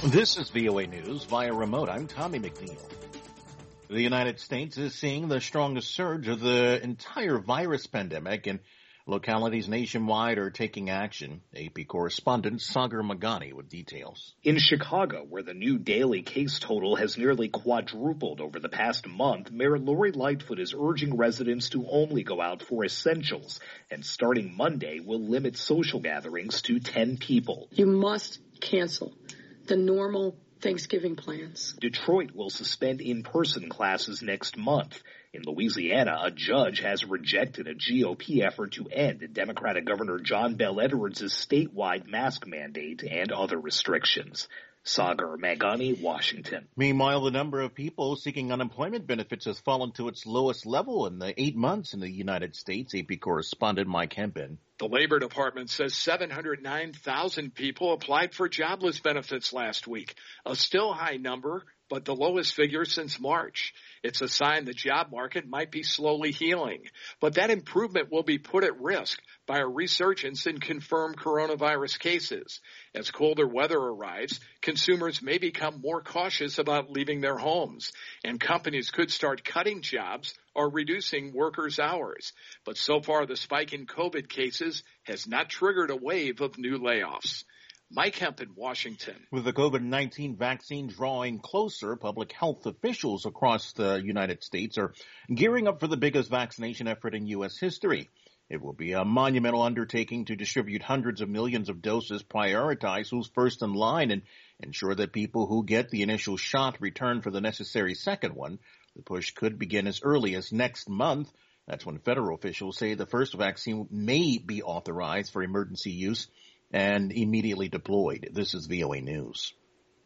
This is VOA News via remote. I'm Tommy McNeil. The United States is seeing the strongest surge of the entire virus pandemic, and localities nationwide are taking action. AP correspondent Sagar Magani with details. In Chicago, where the new daily case total has nearly quadrupled over the past month, Mayor Lori Lightfoot is urging residents to only go out for essentials, and starting Monday will limit social gatherings to 10 people. You must cancel the normal Thanksgiving plans. Detroit will suspend in-person classes next month. In Louisiana, a judge has rejected a GOP effort to end Democratic Governor John Bel Edwards' statewide mask mandate and other restrictions. Sagar Magani, Washington. Meanwhile, the number of people seeking unemployment benefits has fallen to its lowest level in the 8 months in the United States. AP correspondent Mike Hempen. The Labor Department says 709,000 people applied for jobless benefits last week, a still high number, but the lowest figure since March. It's a sign the job market might be slowly healing, but that improvement will be put at risk by a resurgence in confirmed coronavirus cases. As colder weather arrives, consumers may become more cautious about leaving their homes, and companies could start cutting jobs or reducing workers' hours. But so far, the spike in COVID cases has not triggered a wave of new layoffs. Mike Hempen, Washington. With the COVID-19 vaccine drawing closer, public health officials across the United States are gearing up for the biggest vaccination effort in U.S. history. It will be a monumental undertaking to distribute hundreds of millions of doses, prioritize who's first in line, and ensure that people who get the initial shot return for the necessary second one. The push could begin as early as next month. That's when federal officials say the first vaccine may be authorized for emergency use and immediately deployed. This is VOA News.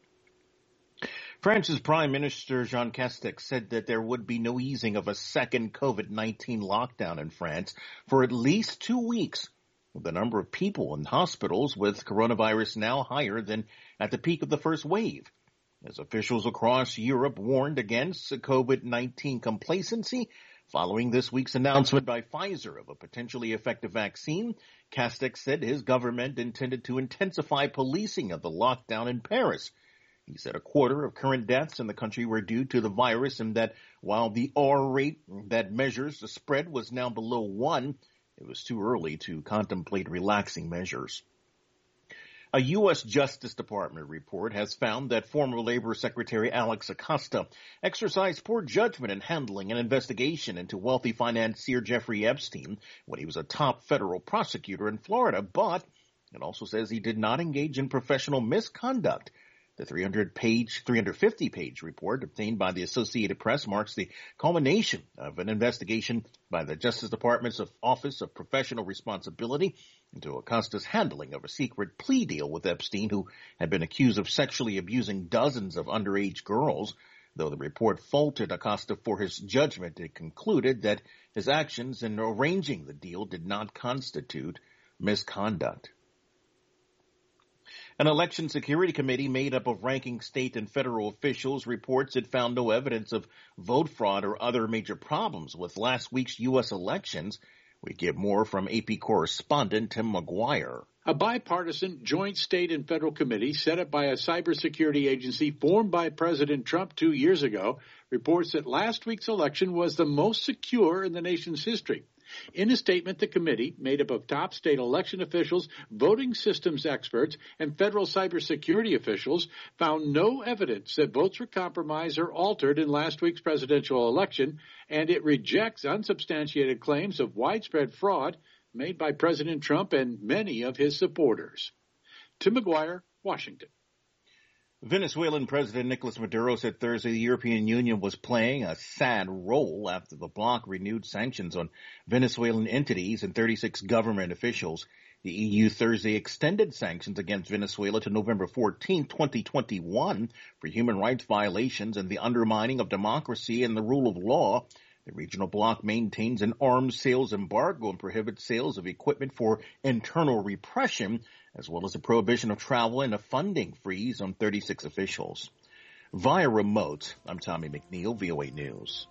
France's Prime Minister Jean Castex said that there would be no easing of a second COVID-19 lockdown in France for at least 2 weeks, with the number of people in hospitals with coronavirus now higher than at the peak of the first wave. As officials across Europe warned against COVID-19 complacency following this week's announcement by Pfizer of a potentially effective vaccine, Castex said his government intended to intensify policing of the lockdown in Paris. He said a quarter of current deaths in the country were due to the virus, and that while the R rate that measures the spread was now below 1, it was too early to contemplate relaxing measures. A U.S. Justice Department report has found that former Labor Secretary Alex Acosta exercised poor judgment in handling an investigation into wealthy financier Jeffrey Epstein when he was a top federal prosecutor in Florida, but it also says he did not engage in professional misconduct. The 350-page report obtained by the Associated Press marks the culmination of an investigation by the Justice Department's Office of Professional Responsibility into Acosta's handling of a secret plea deal with Epstein, who had been accused of sexually abusing dozens of underage girls. Though the report faulted Acosta for his judgment, it concluded that his actions in arranging the deal did not constitute misconduct. An election security committee made up of ranking state and federal officials reports it found no evidence of vote fraud or other major problems with last week's U.S. elections. We get more from AP correspondent Tim McGuire. A bipartisan joint state and federal committee set up by a cybersecurity agency formed by President Trump 2 years ago reports that last week's election was the most secure in the nation's history. In a statement, the committee, made up of top state election officials, voting systems experts, and federal cybersecurity officials, found no evidence that votes were compromised or altered in last week's presidential election, and it rejects unsubstantiated claims of widespread fraud made by President Trump and many of his supporters. Tim McGuire, Washington. Venezuelan President Nicolas Maduro said Thursday the European Union was playing a sad role after the bloc renewed sanctions on Venezuelan entities and 36 government officials. The EU Thursday extended sanctions against Venezuela to November 14, 2021 for human rights violations and the undermining of democracy and the rule of law. The regional bloc maintains an arms sales embargo and prohibits sales of equipment for internal repression, as well as a prohibition of travel and a funding freeze on 36 officials. Via remote, I'm Tommy McNeil, VOA News.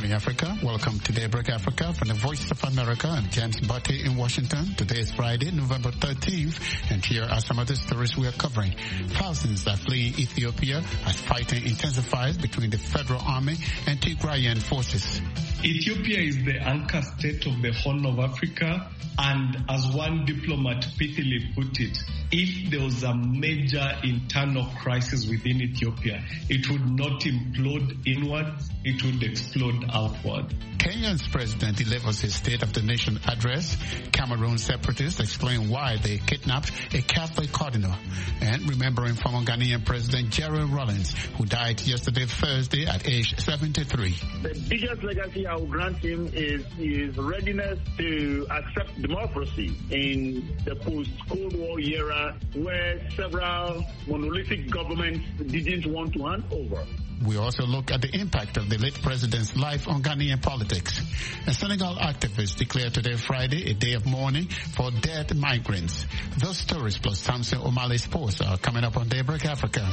morning, Africa. Welcome to Daybreak Africa from the Voice of America and James Butte in Washington. Today is Friday, November 13th, and here are some of the stories we are covering. Thousands are fleeing Ethiopia as fighting intensifies between the Federal Army and Tigrayan forces. Ethiopia is the anchor state of the Horn of Africa, and as one diplomat pithily put it, if there was a major internal crisis within Ethiopia, it would not implode inwards, it would explode outward. Kenya's president delivers his State of the Nation address. Cameroon separatists explain why they kidnapped a Catholic cardinal. And remembering former Ghanaian President Jerry Rawlings, who died yesterday, Thursday, at age 73. The biggest legacy I would grant him is his readiness to accept democracy in the post-Cold War era, where several monolithic governments didn't want to hand over. We also look at the impact of the late president's life on Ghanaian politics. A Senegal activist declared today, Friday, a day of mourning for dead migrants. Those stories plus Samson O'Malley Sports are coming up on Daybreak Africa.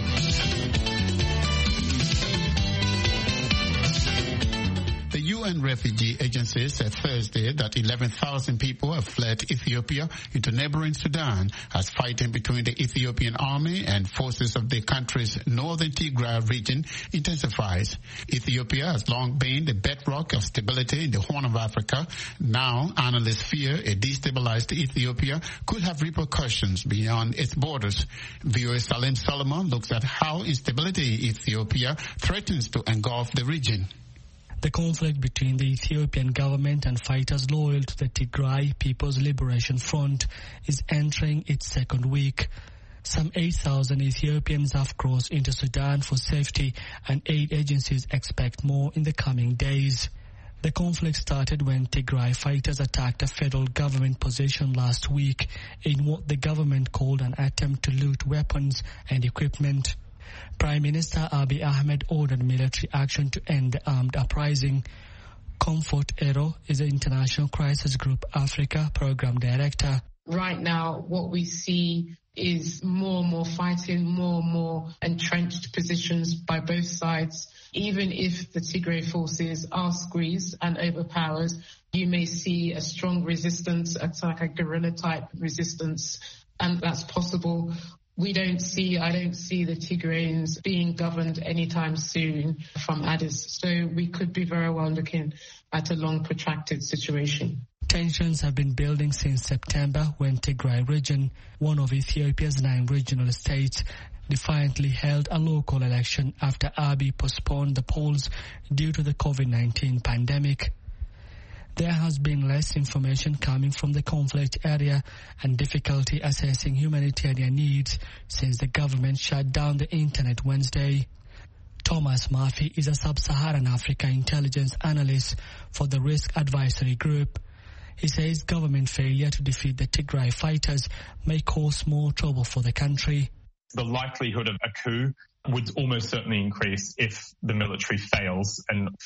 The UN Refugee Agency said Thursday that 11,000 people have fled Ethiopia into neighboring Sudan as fighting between the Ethiopian army and forces of the country's northern Tigray region intensifies. Ethiopia has long been the bedrock of stability in the Horn of Africa. Now, analysts fear a destabilized Ethiopia could have repercussions beyond its borders. VOA Salim Solomon looks at how instability in Ethiopia threatens to engulf the region. The conflict between the Ethiopian government and fighters loyal to the Tigray People's Liberation Front is entering its second week. Some 8,000 Ethiopians have crossed into Sudan for safety, and aid agencies expect more in the coming days. The conflict started when Tigray fighters attacked a federal government position last week in what the government called an attempt to loot weapons and equipment. Prime Minister Abiy Ahmed ordered military action to end the armed uprising. Comfort Ero is the International Crisis Group Africa Program Director. Right now, what we see is more and more fighting, more and more entrenched positions by both sides. Even if the Tigray forces are squeezed and overpowered, you may see a strong resistance, it's like a guerrilla-type resistance, and that's possible. I don't see the Tigrayans being governed anytime soon from Addis. So we could be very well looking at a long protracted situation. Tensions have been building since September when Tigray region, one of Ethiopia's 9 regional states, defiantly held a local election after Abiy postponed the polls due to the COVID-19 pandemic. There has been less information coming from the conflict area and difficulty assessing humanitarian needs since the government shut down the internet Wednesday. Thomas Murphy is a sub-Saharan Africa intelligence analyst for the Risk Advisory Group. He says government failure to defeat the Tigray fighters may cause more trouble for the country. The likelihood of a coup would almost certainly increase if the military fails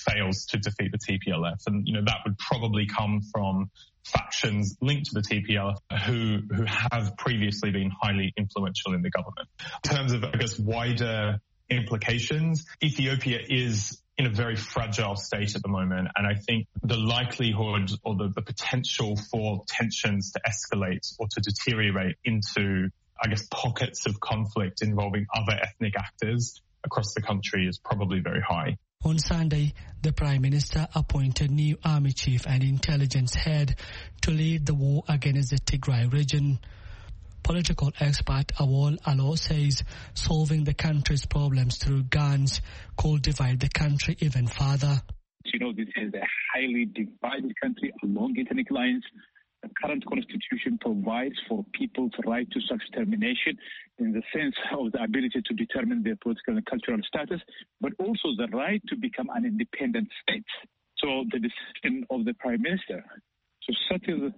to defeat the TPLF. And, that would probably come from factions linked to the TPLF who have previously been highly influential in the government. In terms of, wider implications, Ethiopia is in a very fragile state at the moment. And I think the likelihood or the potential for tensions to escalate or to deteriorate into pockets of conflict involving other ethnic actors across the country is probably very high. On Sunday, the Prime Minister appointed new army chief and intelligence head to lead the war against the Tigray region. Political expert Awol Alo says solving the country's problems through guns could divide the country even further. This is a highly divided country along ethnic lines. The current constitution provides for people's right to self-determination in the sense of the ability to determine their political and cultural status, but also the right to become an independent state. So the decision of the Prime Minister to settle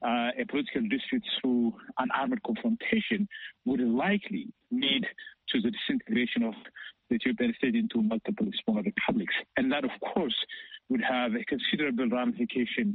a political dispute through an armed confrontation would likely lead to the disintegration of the Ethiopian state into multiple smaller republics. And that, of course, would have a considerable ramification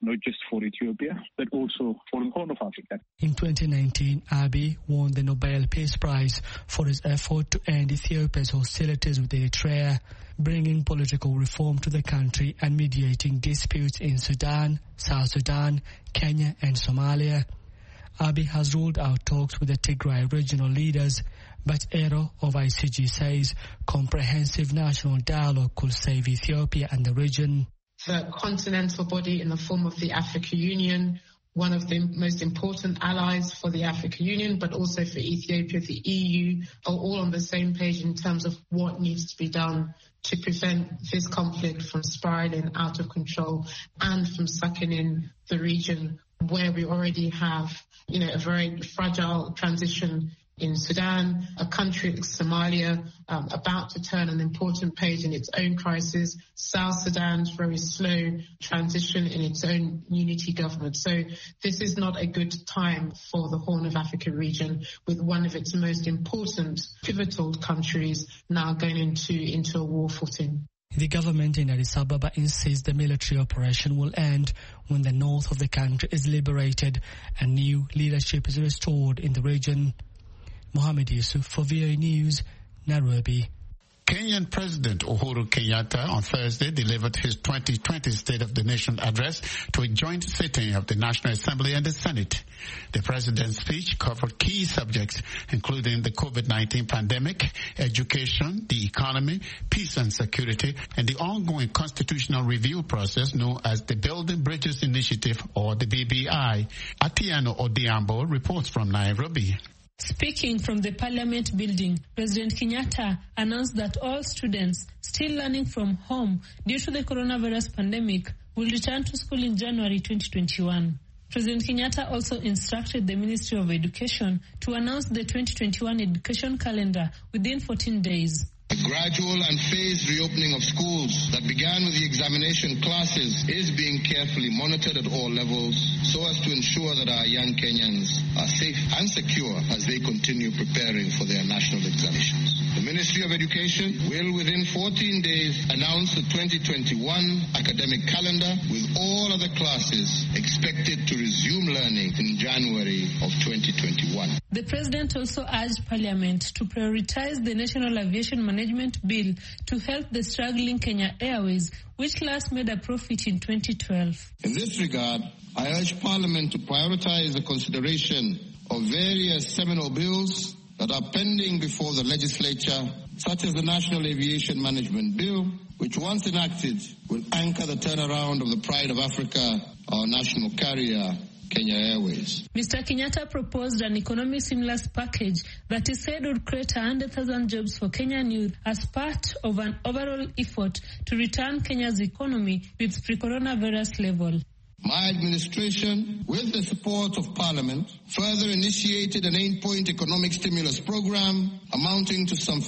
not just for Ethiopia, but also for the Horn of Africa. In 2019, Abiy won the Nobel Peace Prize for his effort to end Ethiopia's hostilities with Eritrea, bringing political reform to the country and mediating disputes in Sudan, South Sudan, Kenya and Somalia. Abiy has ruled out talks with the Tigray regional leaders, but Ero of ICG says comprehensive national dialogue could save Ethiopia and the region. The continental body in the form of the African Union, one of the most important allies for the African Union, but also for Ethiopia, the EU, are all on the same page in terms of what needs to be done to prevent this conflict from spiraling out of control and from sucking in the region where we already have, a very fragile transition in Sudan, a country like Somalia about to turn an important page in its own crisis, South Sudan's very slow transition in its own unity government. So this is not a good time for the Horn of Africa region, with one of its most important pivotal countries now going into a war footing. The government in Addis Ababa insists the military operation will end when the north of the country is liberated and new leadership is restored in the region. Mohammed Yusuf for VOA News, Nairobi. Kenyan President Uhuru Kenyatta on Thursday delivered his 2020 State of the Nation address to a joint sitting of the National Assembly and the Senate. The president's speech covered key subjects, including the COVID-19 pandemic, education, the economy, peace and security, and the ongoing constitutional review process known as the Building Bridges Initiative, or the BBI. Atiano Odiambo reports from Nairobi. Speaking from the Parliament building, President Kenyatta announced that all students still learning from home due to the coronavirus pandemic will return to school in January 2021. President Kenyatta also instructed the Ministry of Education to announce the 2021 education calendar within 14 days. The gradual and phased reopening of schools that began with the examination classes is being carefully monitored at all levels so as to ensure that our young Kenyans are safe and secure as they continue preparing for their national examinations. The Ministry of Education will within 14 days announce the 2021 academic calendar with all other classes expected to resume learning in January of 2021. The President also urged Parliament to prioritize the National Aviation Management Bill to help the struggling Kenya Airways, which last made a profit in 2012. In this regard, I urge Parliament to prioritize the consideration of various seminal bills that are pending before the legislature, such as the National Aviation Management Bill, which once enacted will anchor the turnaround of the pride of Africa, our national carrier, Kenya Airways. Mr. Kenyatta proposed an economic stimulus package that he said would create 100,000 jobs for Kenyan youth as part of an overall effort to return Kenya's economy to its pre-coronavirus level. My administration, with the support of Parliament, further initiated an 8-point economic stimulus program amounting to some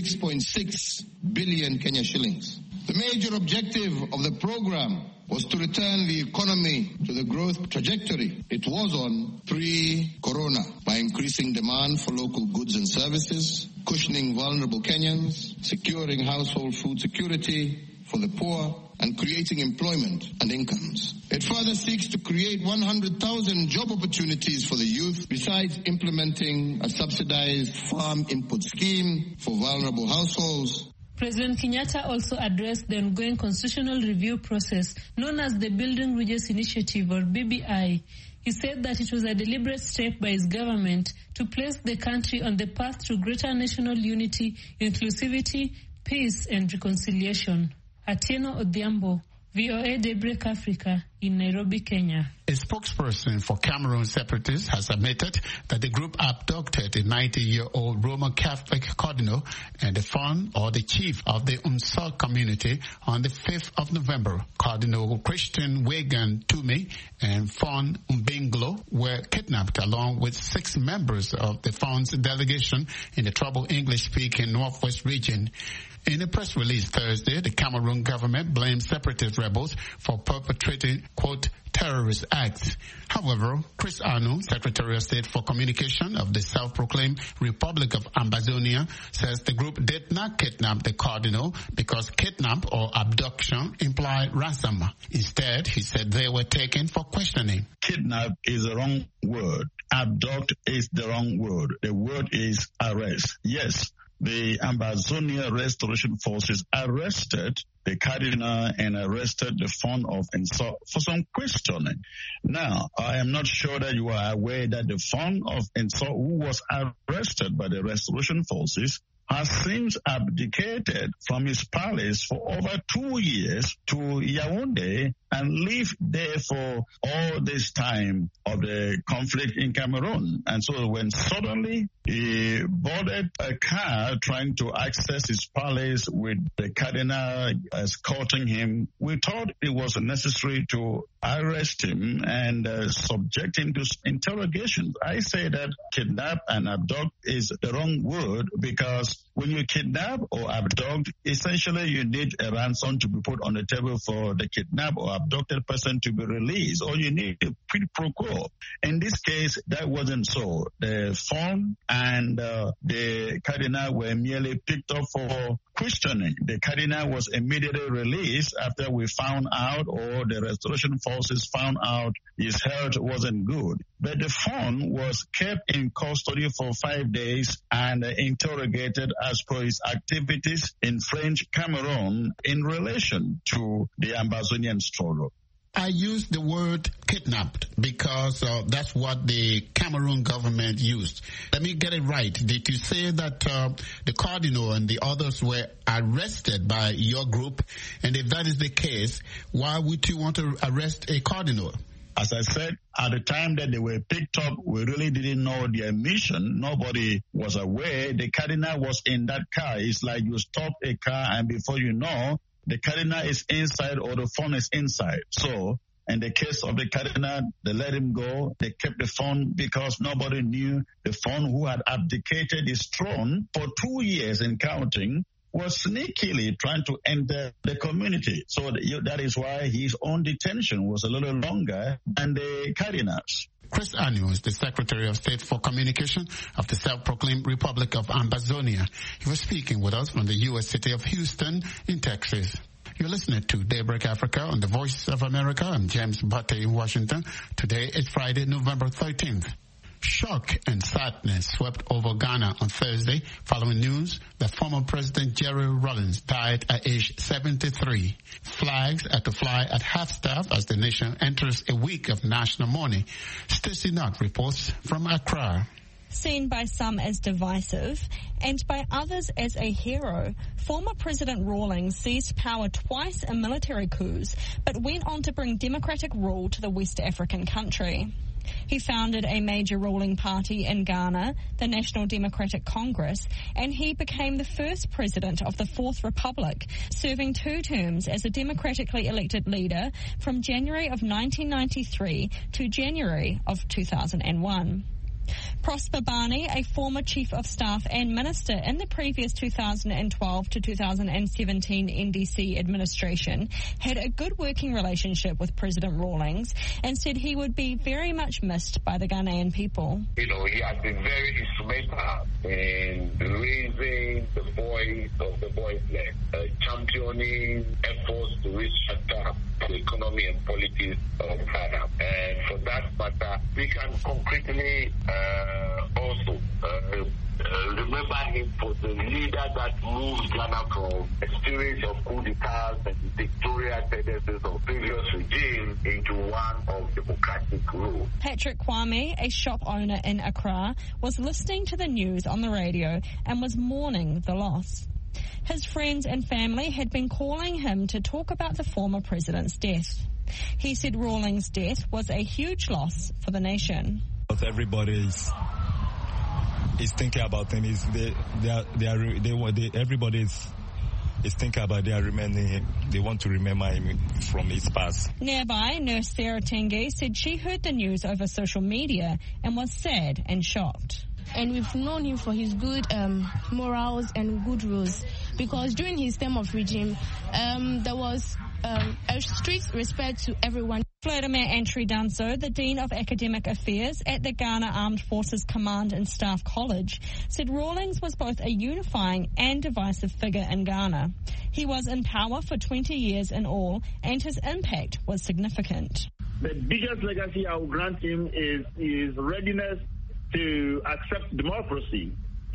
56.6 billion Kenya shillings. The major objective of the program was to return the economy to the growth trajectory it was on pre-corona by increasing demand for local goods and services, cushioning vulnerable Kenyans, securing household food security for the poor, and creating employment and incomes. It further seeks to create 100,000 job opportunities for the youth, besides implementing a subsidized farm input scheme for vulnerable households. President Kenyatta also addressed the ongoing constitutional review process known as the Building Bridges Initiative, or BBI. He said that it was a deliberate step by his government to place the country on the path to greater national unity, inclusivity, peace and reconciliation. Atieno Odiambo, VOA Daybreak Africa in Nairobi, Kenya. A spokesperson for Cameroon separatists has admitted that the group abducted a 90-year-old Roman Catholic cardinal and the founder or the chief of the Unsal community on the 5th of November. Cardinal Christian Wegan Toomey and Fawn Umbinglo were kidnapped along with 6 members of the Fawn's delegation in the troubled English-speaking Northwest region. In a press release Thursday, the Cameroon government blamed separatist rebels for perpetrating quote, terrorist acts. However, Chris Anu, Secretary of State for Communication of the self-proclaimed Republic of Ambazonia, says the group did not kidnap the cardinal because kidnap or abduction imply ransom. Instead, he said they were taken for questioning. Kidnap is the wrong word. Abduct is the wrong word. The word is arrest. Yes, the Ambazonia Restoration Forces arrested the cardinal and arrested the fund of Ensor for some questioning. Now, I am not sure that you are aware that the fund of Ensor, who was arrested by the Restoration Forces, has since abdicated from his palace for over 2 years to Yaoundé and lived there for all this time of the conflict in Cameroon. And so when suddenly he boarded a car trying to access his palace with the cardinal escorting him, we thought it was necessary to arrest him and subject him to interrogation. I say that kidnap and abduct is the wrong word because when you kidnap or abduct, essentially you need a ransom to be put on the table for the kidnapped or abducted person to be released, or you need a quid pro quo. In this case, that wasn't so. The fund and the cardinal were merely picked up for questioning. The cardinal was immediately released after we found out, or the restoration forces found out, his health wasn't good. But the fund was kept in custody for 5 days and interrogated as per his activities in French Cameroon in relation to the Ambazonian struggle. I use the word kidnapped because that's what the Cameroon government used. Let me get it right. Did you say that the cardinal and the others were arrested by your group? And if that is the case, why would you want to arrest a cardinal? As I said, at the time that they were picked up, we really didn't know their mission. Nobody was aware. The cardinal was in that car. It's like you stop a car and before you know, the cardinal is inside or the phone is inside. So in the case of the cardinal, they let him go. They kept the phone because nobody knew the phone who had abdicated his throne for 2 years and counting was sneakily trying to enter the community. So that is why his own detention was a little longer than the cardinal's. Chris Anu is the Secretary of State for Communication of the self-proclaimed Republic of Ambazonia. He was speaking with us from the U.S. city of Houston in Texas. You're listening to Daybreak Africa on the Voice of America. I'm James Butte in Washington. Today is Friday, November 13th. Shock and sadness swept over Ghana on Thursday following news that former President Jerry Rawlings died at age 73. Flags are to fly at half-staff as the nation enters a week of national mourning. Stacey Knott reports from Accra. Seen by some as divisive and by others as a hero, former President Rawlings seized power twice in military coups but went on to bring democratic rule to the West African country. He founded a major ruling party in Ghana, the National Democratic Congress, and he became the first president of the Fourth Republic, serving 2 terms as a democratically elected leader from January of 1993 to January of 2001. Prosper Barney, a former Chief of Staff and Minister in the previous 2012 to 2017 NDC administration, had a good working relationship with President Rawlings and said he would be very much missed by the Ghanaian people. You know, he has been very instrumental in raising the voice of the voiceless, championing efforts to restructure the economy and politics of Ghana. And for that matter, we can concretely also remember him for the leader that moved Ghana from a series of coup d'etats and dictatorial tendencies of previous regimes into one of democratic rule. Patrick Kwame, a shop owner in Accra, was listening to the news on the radio and was mourning the loss. His friends and family had been calling him to talk about the former president's death. He said Rawlings' death was a huge loss for the nation. Everybody is thinking about him. Everybody is thinking about they want to remember him from his past. Nearby, nurse Sarah Tenge said she heard the news over social media and was sad and shocked. And we've known him for his good morals and good rules, because during his term of regime, there was a strict respect to everyone. Vladimir Antri-Danso, the Dean of Academic Affairs at the Ghana Armed Forces Command and Staff College, said Rawlings was both a unifying and divisive figure in Ghana. He was in power for 20 years in all, and his impact was significant. The biggest legacy I will grant him is his readiness to accept democracy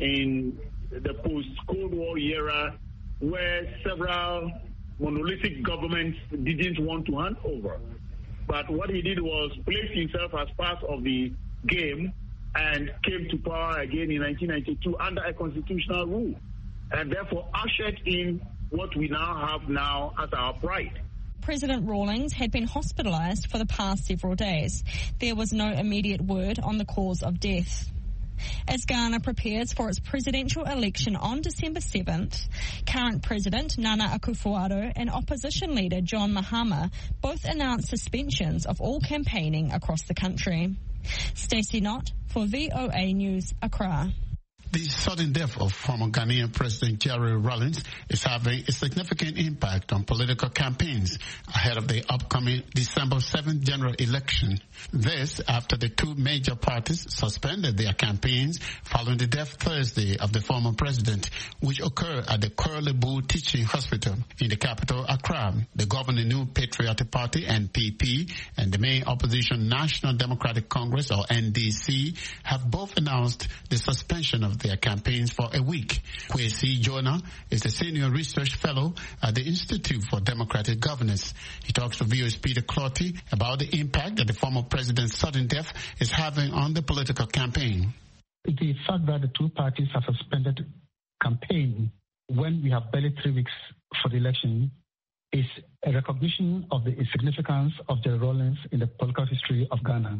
in the post-Cold War era, where several monolithic governments didn't want to hand over. But what he did was place himself as part of the game and came to power again in 1992 under a constitutional rule, and therefore ushered in what we now have now as our pride. President Rawlings had been hospitalised for the past several days. There was no immediate word on the cause of death. As Ghana prepares for its presidential election on December 7th, current President Nana Akufo-Addo and opposition leader John Mahama both announced suspensions of all campaigning across the country. Stacey Knott for VOA News, Accra. The sudden death of former Ghanaian President Jerry Rawlings is having a significant impact on political campaigns ahead of the upcoming December 7th general election. This after the two major parties suspended their campaigns following the death Thursday of the former president, which occurred at the Curly Bull Teaching Hospital in the capital, Accra. The governing New Patriotic Party, NPP, and the main opposition National Democratic Congress, or NDC, have both announced the suspension of their campaigns for a week. Kwesi Jonah is a senior research fellow at the Institute for Democratic Governance. He talks to VOA's Peter Clotty about the impact that the former president's sudden death is having on the political campaign. The fact that the two parties have suspended campaign when we have barely 3 weeks for the election is a recognition of the significance of Jerry Rawlings in the political history of Ghana.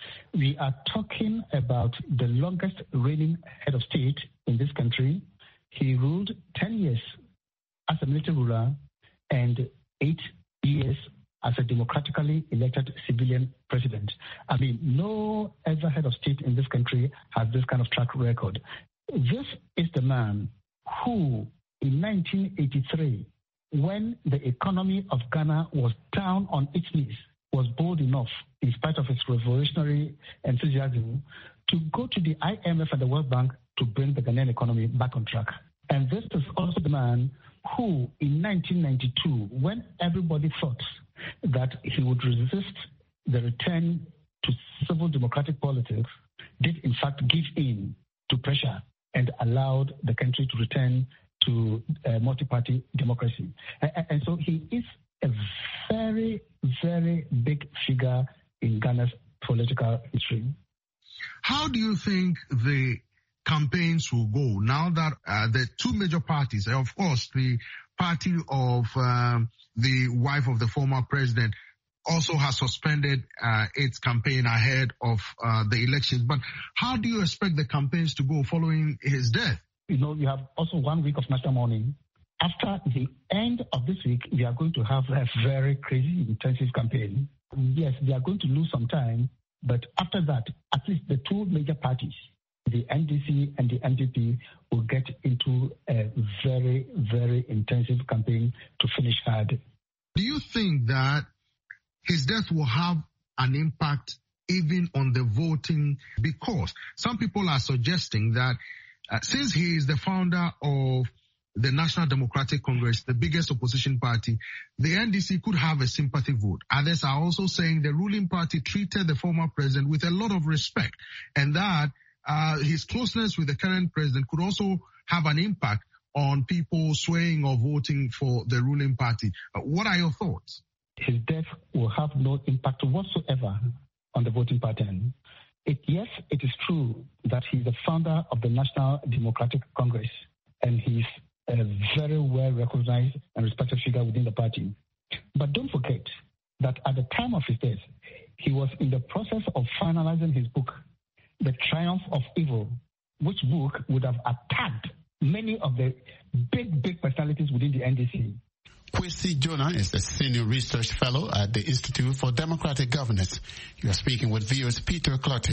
We are talking about the longest reigning head of state in this country. He ruled 10 years as a military ruler and 8 years as a democratically elected civilian president. I mean, no other head of state in this country has this kind of track record. This is the man who, in 1983, when the economy of Ghana was down on its knees, was bold enough, in spite of his revolutionary enthusiasm, to go to the IMF and the World Bank to bring the Ghanaian economy back on track. And this is also the man who, in 1992, when everybody thought that he would resist the return to civil democratic politics, did in fact give in to pressure and allowed the country to return to multi-party democracy. And so he is a very, very big figure in Ghana's political history. How do you think the campaigns will go now that the two major parties, of course, the party of the wife of the former president also has suspended its campaign ahead of the elections. But how do you expect the campaigns to go following his death? You know, you have also 1 week of national mourning. After the end of this week, we are going to have a very crazy, intensive campaign. Yes, they are going to lose some time, but after that, at least the two major parties, the NDC and the NPP, will get into a very, very intensive campaign to finish hard. Do you think that his death will have an impact even on the voting? Because some people are suggesting that since he is the founder of the National Democratic Congress, the biggest opposition party, the NDC could have a sympathy vote. Others are also saying the ruling party treated the former president with a lot of respect, and that his closeness with the current president could also have an impact on people swaying or voting for the ruling party. What are your thoughts? His death will have no impact whatsoever on the voting pattern. Yes, it is true that he's the founder of the National Democratic Congress, and he's a very well-recognized and respected figure within the party. But don't forget that at the time of his death, he was in the process of finalizing his book, The Triumph of Evil, which book would have attacked many of the big personalities within the NDC. Kwesi Jonah is a senior research fellow at the Institute for Democratic Governance. You are speaking with VOA's Peter Clotty.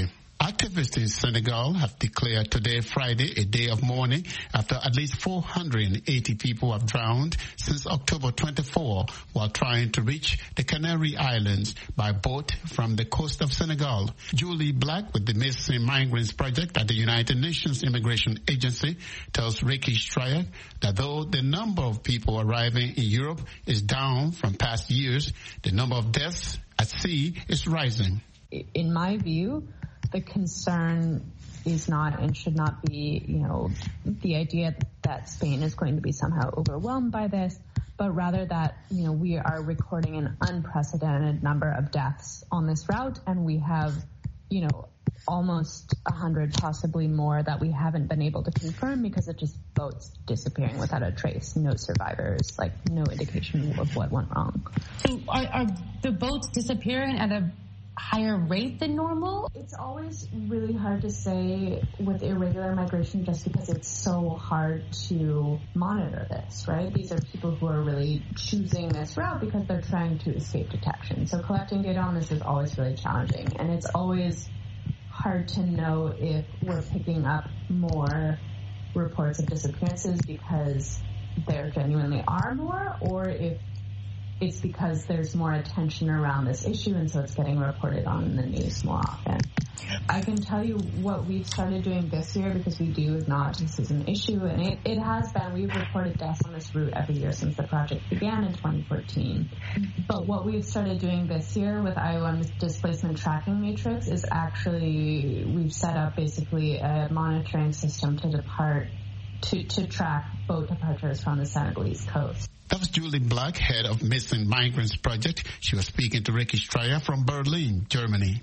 Activists in Senegal have declared today, Friday, a day of mourning after at least 480 people have drowned since October 24 while trying to reach the Canary Islands by boat from the coast of Senegal. Julie Black with the Missing Migrants Project at the United Nations Immigration Agency tells Ricky Stryer that though the number of people arriving in Europe is down from past years, the number of deaths at sea is rising. In my view, the concern is not and should not be, the idea that Spain is going to be somehow overwhelmed by this, but rather that, we are recording an unprecedented number of deaths on this route, and we have, almost 100, possibly more, that we haven't been able to confirm because of just boats disappearing without a trace, no survivors, no indication of what went wrong. So are the boats disappearing at a higher rate than normal? It's always really hard to say with irregular migration just because it's so hard to monitor this, right? These are people who are really choosing this route because they're trying to escape detection. So collecting data on this is always really challenging, and it's always hard to know if we're picking up more reports of disappearances because there genuinely are more, or if it's because there's more attention around this issue and so it's getting reported on in the news more often. I can tell you what we've started doing this year, because we do acknowledge this is an issue, and it has been. We've reported deaths on this route every year since the project began in 2014. But what we've started doing this year with IOM's displacement tracking matrix is actually we've set up basically a monitoring system to track boat departures from the Senegalese coast. That was Julie Black, head of Missing Migrants Project. She was speaking to Ricky Stryer from Berlin, Germany.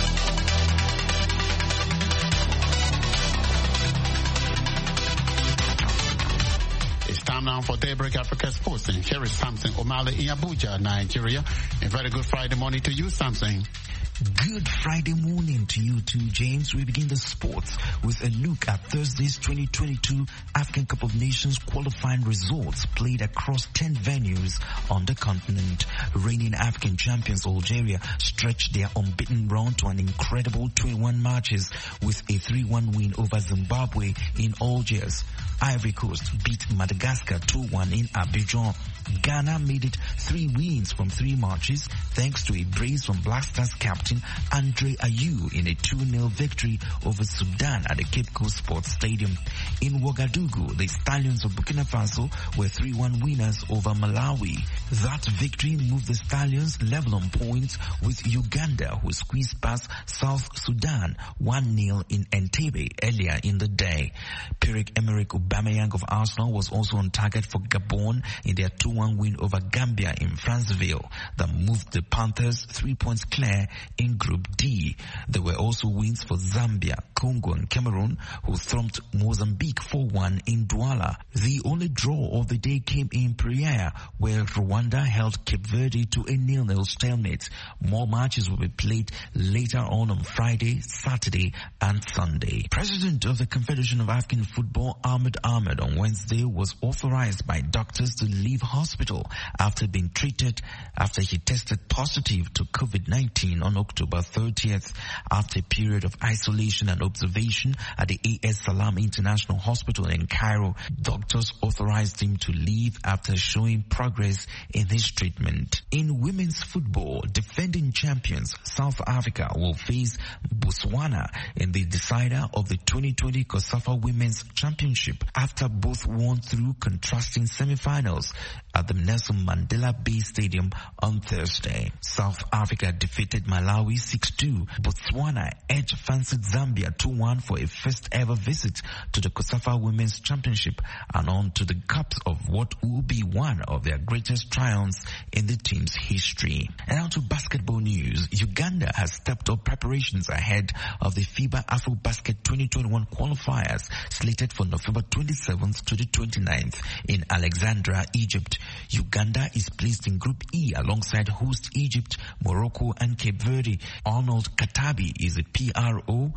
It's time now for Daybreak Africa Sports. And here is Samson Omale in Abuja, Nigeria. A very good Friday morning to you, Samson. Good Friday morning to you too, James. We begin the sports with a look at Thursday's 2022 African Cup of Nations qualifying results played across 10 venues on the continent. Reigning African champions Algeria stretched their unbeaten run to an incredible 21 matches with a 3-1 win over Zimbabwe in Algiers. Ivory Coast beat Madagascar 2-1 in Abidjan. Ghana made it 3 wins from 3 matches thanks to a brace from Black Stars captain Andre Ayew in a 2-0 victory over Sudan at the Cape Coast Sports Stadium. In Ouagadougou, the Stallions of Burkina Faso were 3-1 winners over Malawi. That victory moved the Stallions level on points with Uganda, who squeezed past South Sudan 1-0 in Entebbe earlier in the day. Pierre-Emerick Aubameyang of Arsenal was also on target for Gabon in their 2-1 win over Gambia in Franceville that moved the Panthers 3 points clear in Group D. There were also wins for Zambia, Congo and Cameroon, who thumped Mozambique 4-1 in Douala. The only draw of the day came in Praia, where Rwanda held Cape Verde to a 0-0 stalemate. More matches will be played later on Friday, Saturday and Sunday. President of the Confederation of African Football, Ahmed Ahmed, on Wednesday was authorized by doctors to leave hospital after being treated after he tested positive to COVID-19 on October 30th. After a period of isolation and observation at the AS Salam International Hospital in Cairo, doctors authorized him to leave after showing progress in his treatment. In women's football, defending champions South Africa will face Botswana in the decider of the 2020 COSAFA Women's Championship after both won through contrasting semi-finals at the Nelson Mandela Bay Stadium on Thursday. South Africa defeated Malawi 6-2. Botswana edged fancied Zambia 2-1 for a first ever visit to the COSAFA Women's Championship and on to the cups of what will be one of their greatest triumphs in the team's history. And now to basketball news. Uganda has stepped up preparations ahead of the FIBA AfroBasket 2021 qualifiers slated for November 27th to the 29th in Alexandria, Egypt. Uganda is placed in Group E alongside host Egypt, Morocco and Cape Verde. Arnold Katabi is the PRO of the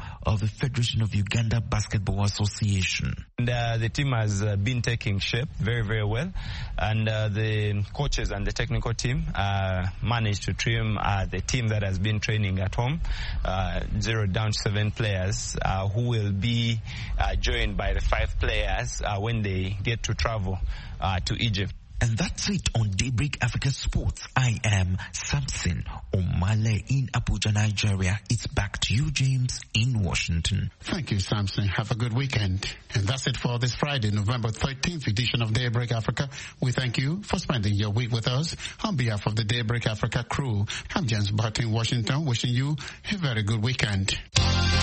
the Federation of Uganda Basketball Association. And, the team has been taking shape very, very well. And the coaches and the technical team managed to trim the team that has been training at home, 0 down to 7 players who will be joined by the 5 players when they get to travel to Egypt. And that's it on Daybreak Africa Sports. I am Samson Omale in Abuja, Nigeria. It's back to you, James, in Washington. Thank you, Samson. Have a good weekend. And that's it for this Friday, November 13th edition of Daybreak Africa. We thank you for spending your week with us. On behalf of the Daybreak Africa crew, I'm James Barton in Washington, wishing you a very good weekend.